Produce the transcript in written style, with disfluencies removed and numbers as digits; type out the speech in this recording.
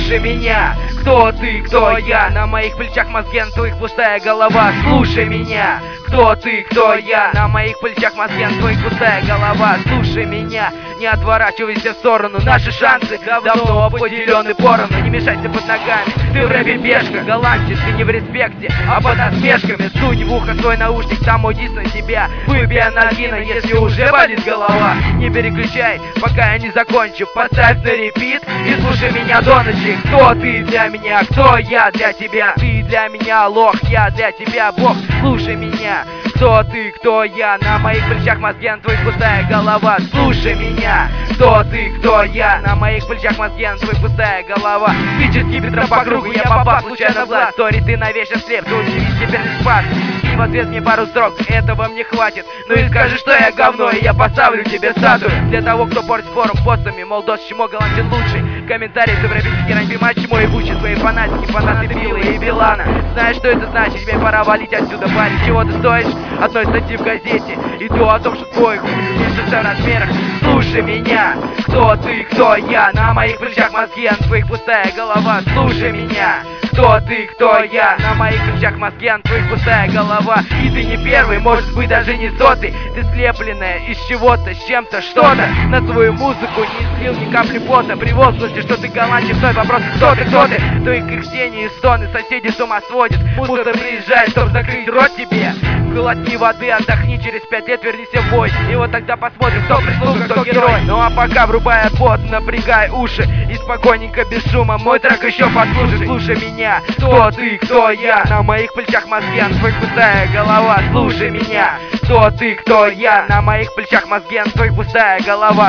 слушай меня. Кто ты, кто я? На моих плечах мозги, на твоих пустая голова. Слушай меня. Кто ты, кто я? На моих плечах мозги, на твоих пустая голова. Слушай меня. Не отворачивайся в сторону. Наши шансы давно поделены поровну. Не мешайся под ногами. Ты в рэпе пешка. Голландец, ты не в респекте, а под насмешками. Сунь в ухо свой наушник, там мой дис на тебя. Выпей анальгина, если уже болит голова. Не переключай, пока я не закончу. Поставь на репит и слушай меня до ночи. Кто ты для меня, кто я для тебя? Ты для меня лох, я для тебя бог. Слушай меня. Кто ты, кто я? На моих плечах мозги, на твоих пустая голова. Слушай меня. Кто ты, кто я? На моих плечах мозги, на твоих пустая голова. Тычет скипетром по кругу, я попал случайно в глаз. Сори, ты навечно слеп, ты удивись теперь лишь пас. И в ответ мне пару строк, этого мне хватит. Ну и скажи, что я говно, и я поставлю тебе статую. Для того, кто портит форум постами, мол, дос чмо голландин лучший. Комментарии ты в рэпе херань, понимаешь, чмо и бучи. Твои фанатики, фанаты Билла и Билана. Знаешь, что это значит? Тебе пора валить отсюда, парень. Чего ты стоишь? Одной статьи в газете. И то о том, что твой хуй меньше в размерах. Слушай меня. Кто ты, кто я? На моих плечах мозги, а на твоих пустая голова. Слушай меня. Кто ты, кто я? На моих плечах мозги, а на твоих пустая голова. И ты не первый, может быть даже не сотый. Ты слепленная из чего-то, с чем-то, что-то. На свою музыку не слил ни капли пота. При возгласе, что ты голландец, стой вопрос, кто ты, кто ты? То их кряхтение и стоны соседи с ума сводит. Мусор приезжает, чтоб закрыть рот тебе. Глотни воды, отдохни, через 5 лет вернись в бой. И вот тогда посмотрим, кто прислуга, кто герой. Ну а пока врубай под, напрягай уши. И спокойненько, без шума, мой трек еще послушай. Слушай меня, кто ты, кто я? На моих плечах мозги, а на твоих пустая голова. Слушай меня, кто ты, кто я? На моих плечах мозги, а на твоих пустая голова.